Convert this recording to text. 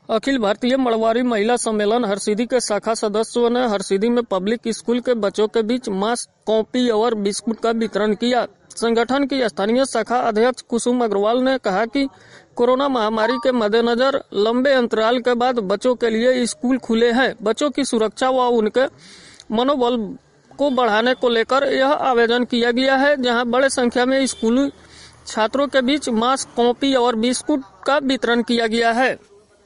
अखिल भारतीय मड़वारी महिला सम्मेलन हरसिद्धि के शाखा सदस्यों ने हरसिद्धि में पब्लिक स्कूल के बच्चों के बीच मास्क, कॉपी और बिस्कुट का वितरण किया। संगठन की स्थानीय शाखा अध्यक्ष कुसुम अग्रवाल ने कहा कि कोरोना महामारी के मद्देनजर लंबे अंतराल के बाद बच्चों के लिए स्कूल खुले हैं। बच्चों की सुरक्षा व उनके मनोबल को बढ़ाने को लेकर यह आयोजन किया गया है, जहां बड़े संख्या में स्कूली छात्रों के बीच मास्क, कॉपी और बिस्कुट का वितरण किया गया है।